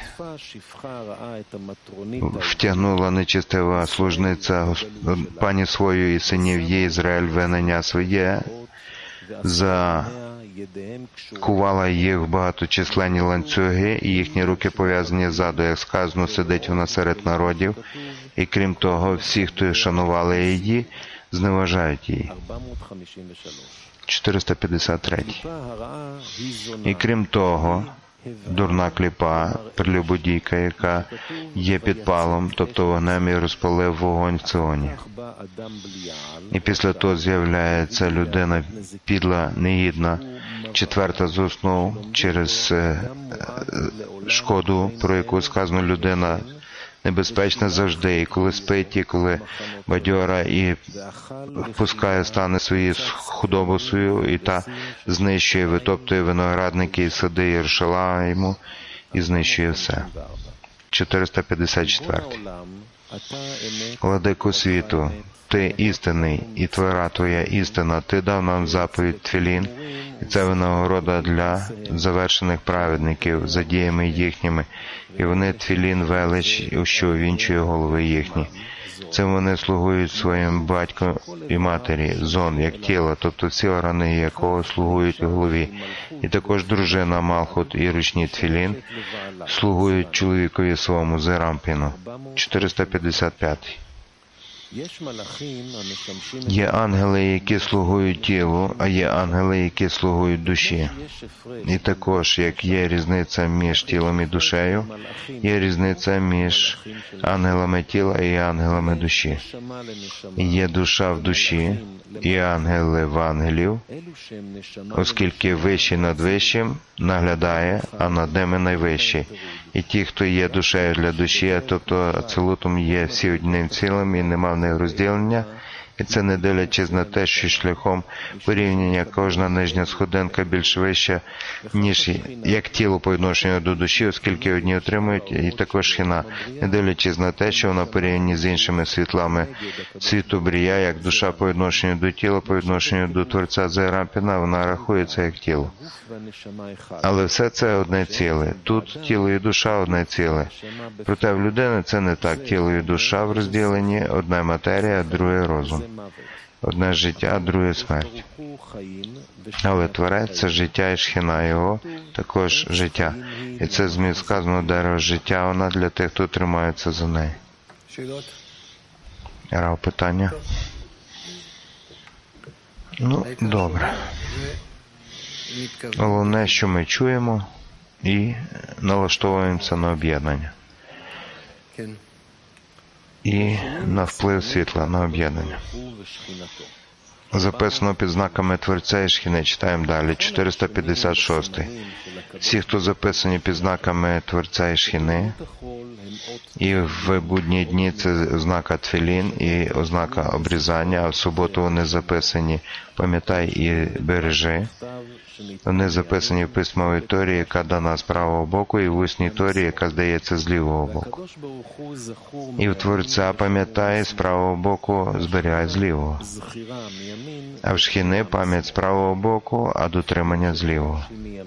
Втягнула нечестива служниця пані свою і синів її Ізраїль винення своє за кувала їх в багаточисленні ланцюги, і їхні руки пов'язані ззаду, як сказано, сидить вона серед народів, і крім того, всі, хто шанували її, зневажають її. чотириста п'ятдесят три. І крім того, дурна кліпа, прелюбодійка, яка є підпалом, тобто вогнем, і розпалив вогонь в Ціоні. І після того з'являється людина підла, негідна, четверта з основ, через е, шкоду, про яку сказано, людина небезпечна завжди, і коли спить, і коли бадьора, і впускає стане свої худобу свою, і та знищує, витоптує виноградники і сади Єрушалайму, і знищує все. чотириста п'ятдесят четвертий. Владико світу, ти істинний, і твора твоя істина, ти дав нам заповідь Тфілін, і це винагорода для завершених праведників за діями їхніми, і вони Тфілін велич, що увінчує голови їхні. Цим вони слугують своїм батьку і матері, зон, як тіло, тобто всі органи якого слугують голові. І також дружина Малхут і ручні Тфілін слугують чоловікові своєму Зерампіну. чотириста п'ятдесят п'ятий. Є ангели, які слугують тілу, а є ангели, які слугують душі. І також, як є різниця між тілом і душею, є різниця між ангелами тіла і ангелами душі. І є душа в душі, і ангели в ангелів, оскільки вищий над вищим наглядає, а над ними найвищий. І ті, хто є душею для душі, тобто ацелутом, є всі одним цілим і нема в них розділення, і це не дивлячись на те, що шляхом порівняння кожна нижня сходинка більш вища, ніж як тіло по відношенню до душі, оскільки одні отримують, і також шхіна, не дивлячись на те, що вона порівняні з іншими світлами світу Брія, як душа по відношенню до тіла, по відношенню до Творця Зерампіна, вона рахується як тіло. Але все це одне ціле. Тут тіло і душа одне ціле. Проте в людини це не так. Тіло і душа в розділенні, одна матерія, друге розум. Одне життя, друге смерть. Але Творець – це життя, і шхіна його також життя. І це зміст сказано дерево життя, вона для тих, хто тримається за неї. Рав, питання? Ну, добре. Головне, що ми чуємо і налаштовуємося на об'єднання. І на вплив світла, на об'єднання. Записано під знаками Творця і Шхіни. Читаємо далі. чотириста п'ятдесят шостий. Всі, хто записані під знаками Творця і Шхіни, і в будні дні це ознака Тфілін і ознака обрізання, а в суботу вони записані «Пам'ятай і бережи». Вони записані в письмовій Торі, яка дана з правого боку, і в усній Торі, яка здається з лівого боку. І в Творця пам'ятай з правого боку, зберігай з лівого. А в Шхіни пам'ять з правого боку, а дотримання з лівого.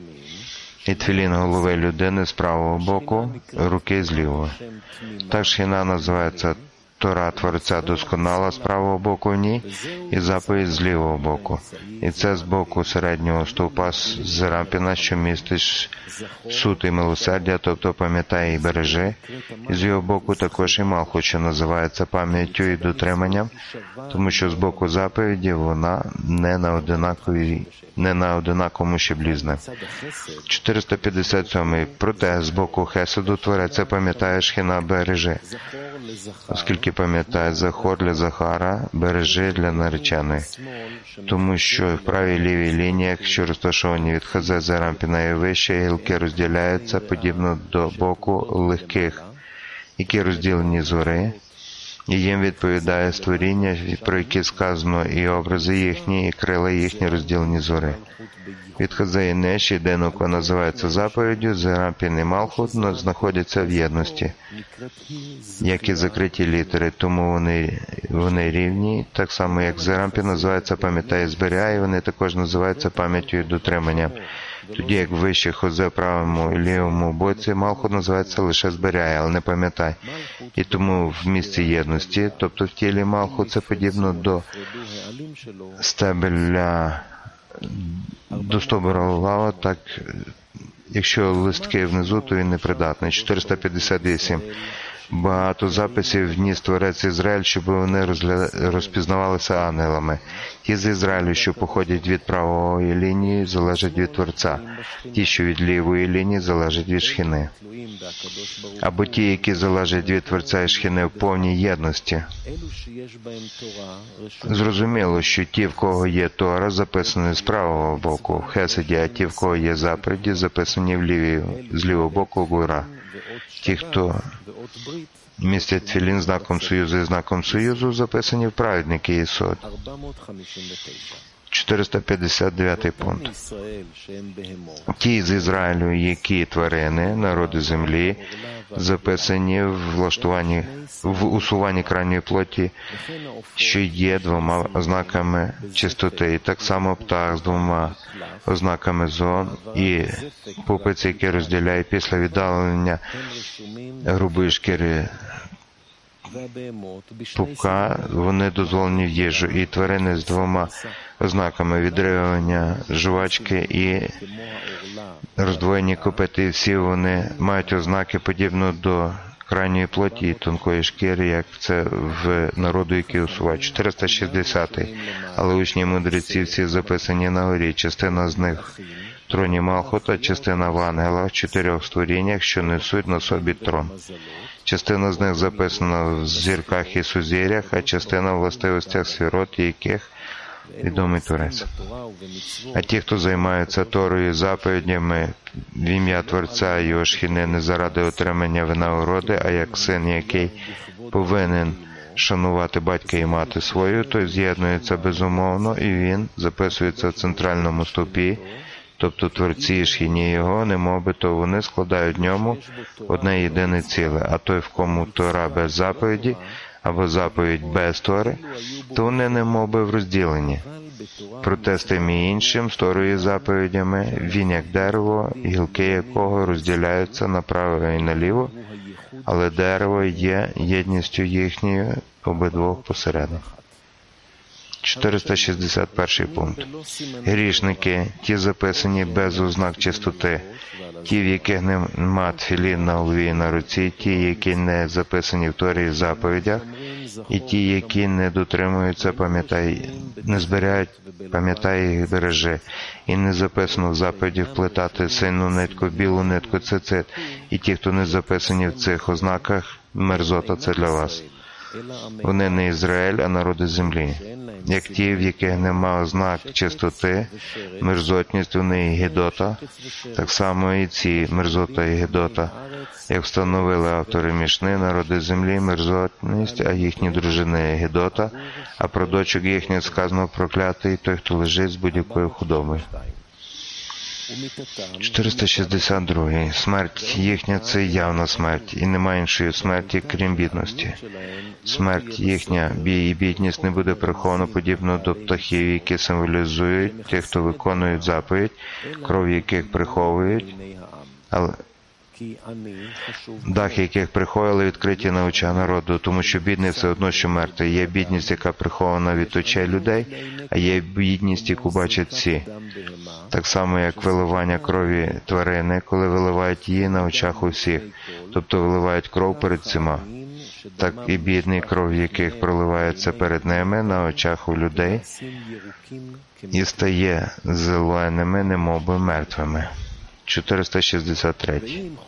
І Тфілін голови людини з правого боку, руки з лівого. Так Шхіна називається Тора Творця досконала з правого боку в ній, і заповідь з лівого боку. І це з боку середнього стовпа з Зерампіна, що містить суд і милосердя, тобто пам'ятай і бережи. І з його боку також і Малхут, що називається пам'яттю і дотриманням, тому що з боку заповіді вона не на одинаковій, не на одинаковому щаблі з ним. чотириста п'ятдесят сьомий. Проте з боку Хеседу Творець пам'ятає Шхіна бережи. Оскільки пам'ятає Захор для Захара, бережи для нареченої. Тому що в правій лівій лініях, що розташовані від Хазе Зерампіна і вище, гілки розділяються подібно до боку легких, які розділені згори, і їм відповідає створіння, про які сказано, і образи їхні, і крила їхні розділені згори. Від Хазе і Неш, і Денуко називається заповіддю, Зерампін і Малхут знаходяться в єдності, як і закриті літери, тому вони, вони рівні, так само як Зерампін називається пам'ятай і зберігай, вони також називаються пам'яттю і дотриманням. Тоді як вище Хозе в правому і лівому боці, Малхут називається лише зберігай, але не пам'ятай. І тому в місці єдності, тобто в тілі Малхут, це подібно до стебеля до стовбура лава, так якщо листки внизу, то він непридатний. чотириста п'ятдесят вісім. Багато записів вніс Творець Ізраїль, щоб вони розгля... розпізнавалися ангелами. Ті з Ізраїлю, що походять від правої лінії, залежать від Творця. Ті, що від лівої лінії, залежать від Шхини. Або ті, які залежать від Творця і Шхини в повній єдності. Зрозуміло, що ті, в кого є Тора, записані з правого боку в Хеседі, а ті, в кого є заповіді, записані в лівій, з лівого боку в Гура. Ті, хто містять тфілін знаком союзу і знаком союзу, записані в праведники Єсод. чотириста п'ятдесят дев'ятий пункт. Ті з Ізраїлю, які тварини, народи землі, записані в влаштуванні, в усуванні крайньої плоті, що є двома ознаками чистоти. І так само птах з двома ознаками зон і пупиці, які розділяють після віддалення грубої шкіри пупка, вони дозволені в їжу, і тварини з двома ознаками відривання жувачки і роздвоєні копити. Всі вони мають ознаки подібно до крайньої плоті і тонкої шкіри, як це в народу, який усувають. чотириста шістдесятий. Але учні мудреці всі записані на горі, частина з них в троні Малхута, частина в ангелах, в чотирьох створіннях, що несуть на собі трон. Частина з них записана в зірках і сузір'ях, а частина в властивостях сферот, яких відомий Творець. А ті, хто займаються Торою і заповідями в ім'я Творця і його Шхини не заради отримання винагороди, а як син, який повинен шанувати батька і мати свою, той з'єднується безумовно, і він записується в центральному стовпі, тобто Творці і Шхіні його, немовби то вони складають в ньому одне єдине ціле, а той, в кому Тора без заповіді, або заповідь без Тори, то вони немовби в розділенні. Проте з тим і іншим, з Торою і заповідями, він як дерево, гілки якого розділяються направо і наліво, але дерево є єдністю їхньою обидвох посередині. чотириста шістдесят перший пункт. Грішники, ті записані без ознак чистоти, ті, в яких нема тфілін на голові і на руці, ті, які не записані в Торі і заповідях, і ті, які не дотримуються, пам'ятай, не зберігають, пам'ятай їх бережи, і не записано в заповіді вплетати синю нитку, білу нитку, цицит, і ті, хто не записані в цих ознаках, мерзота це для вас. Вони не Ізраїль, а народи землі. Як ті, в яких нема ознак чистоти, мерзотність, вони і гідота, так само і ці мерзота і гідота. Як встановили автори Мішни, народи землі, мерзотність, а їхні дружини гідота, а про дочок їхніх сказано проклятий той, хто лежить з будь-якою худобою. чотириста шістдесят другий. Смерть їхня – це явна смерть, і немає іншої смерті, крім бідності. Смерть їхня, бій і бідність не буде приховано подібно до птахів, які символізують тих, хто виконують заповідь, кров яких приховують, але дах яких приховали відкриті на очах народу, тому що бідний все одно, що мертвий. Є бідність, яка прихована від очей людей, а є бідність, яку бачать всі. Так само, як виливання крові тварини, коли виливають її на очах усіх, тобто виливають кров перед всіма. Так і бідний, кров яких проливається перед ними на очах у людей, і стає зеленими, немовби мертвими. чотириста шістдесят три.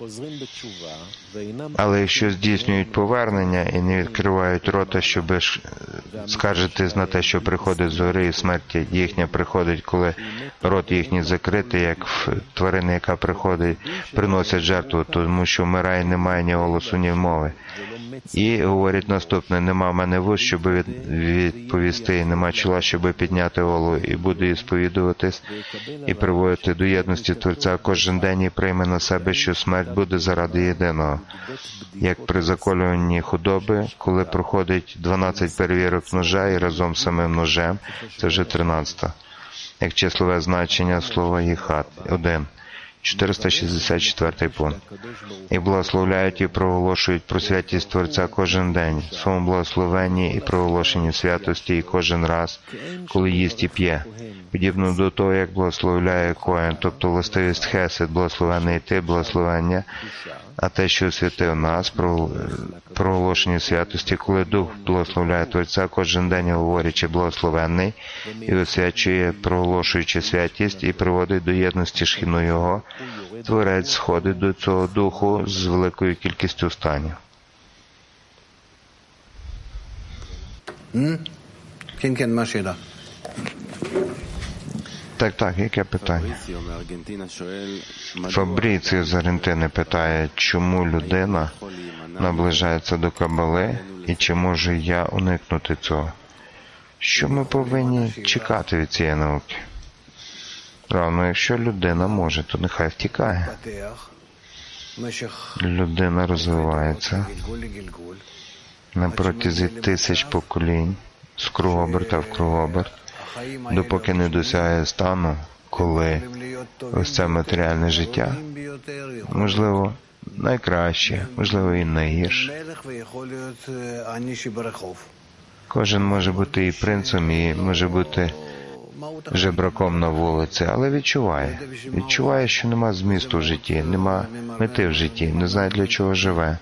Але якщо здійснюють повернення і не відкривають рота, щоб скаржитись на те, що приходить з гори, і смерть їхня приходить, коли рот їхній закритий, як в тварини, яка приходить, приносять жертву, тому що вмирає, немає ні голосу, ні мови. І говорять наступне: нема в мене вуст, щоб відповісти, і нема чола, щоб підняти голову, і буду сповідуватись і приводити до єдності Творця кожен день, і прийме на себе, що смерть буде заради єдиного. Як при заколюванні худоби, коли проходить дванадцять перевірок ножа і разом з самим ножем, це вже тринадцята. Як числове значення слова «їхат» – один. чотириста шістдесят четвертий пункт. І благословляють і проголошують про святість Творця кожен день, в своєму благословенні і проголошенні святості і кожен раз, коли їсть і п'є. Подібно до того, як благословляє Коен, тобто властивість Хесед, благословений ти, благословення, а те, що освятив нас, про проголошення святості, коли Дух благословляє Творця кожен день, говорячи благословенний, і освячує, проголошуючи святість, і приводить до єдності шхіну Його, Творець сходить до цього Духу з великою кількістю станів. כן, כן, מה השאלה? Так, так, яке питання? Фабріціо з Аргентини питає, чому людина наближається до Кабали і чи можу я уникнути цього? Що ми повинні чекати від цієї науки? Равно, якщо людина може, то нехай втікає. Людина розвивається на протязі тисяч поколінь з кругооберта в кругооберт, допоки не досягає стану, коли ось це матеріальне життя, можливо, найкраще, можливо, і найгірше. Кожен може бути і принцем, і може бути жебраком на вулиці, але відчуває. Відчуває, що нема змісту в житті, нема мети в житті, не знає, для чого живе.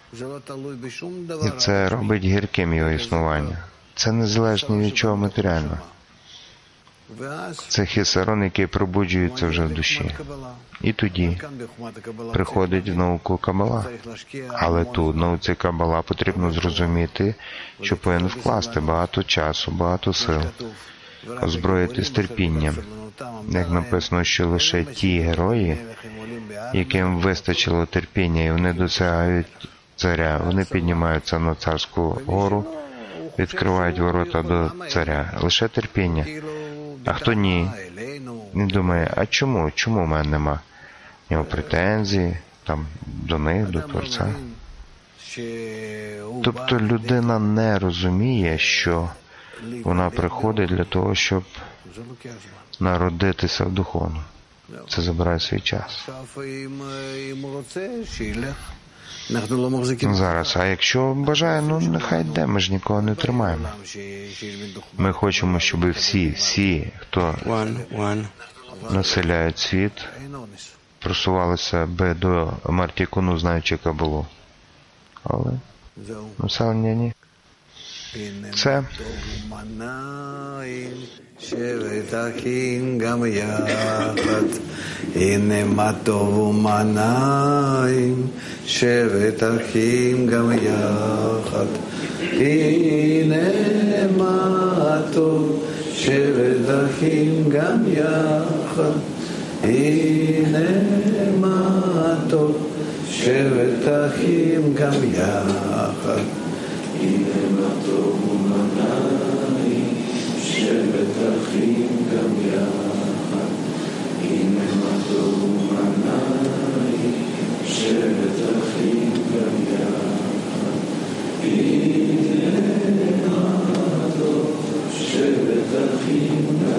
І це робить гірким його існування. Це незалежно від чого матеріального. Це хісарон, який пробуджується вже в душі. І тоді приходить в науку Кабала. Але тут, в науці Кабала, потрібно зрозуміти, що повинен вкласти багато часу, багато сил, озброїтись терпінням. Як написано, що лише ті герої, яким вистачило терпіння і вони досягають царя, вони піднімаються на царську гору, відкривають ворота до царя. Лише терпіння. А хто ні? Він думає, а чому? Чому в мене нема? У нього претензії, там, до них, до Творця. Тобто людина не розуміє, що вона приходить для того, щоб народитися в духовно. Це забирає свій час. Зараз, а якщо бажає, ну нехай йде, ми ж нікого не тримаємо. Ми хочемо, щоб всі, всі, хто One, one. населяють світ, просувалися би до Мартікуну, знаючи Кабалу. Але населення ні. Це שבט אחים גם יחד, הנה מה טוב ומה נעים, שבט אחים גם יחד, הנה מה טוב, שבט אחים גם יחד, הנה מה טוב, שבט אחים גם יחד, הנה מה טוב ומה נעים, שבט אחים גם יחד, הנה מה טוב ומה נעים, שבט אחים גם יחד, הנה מה טוב, שבט אחים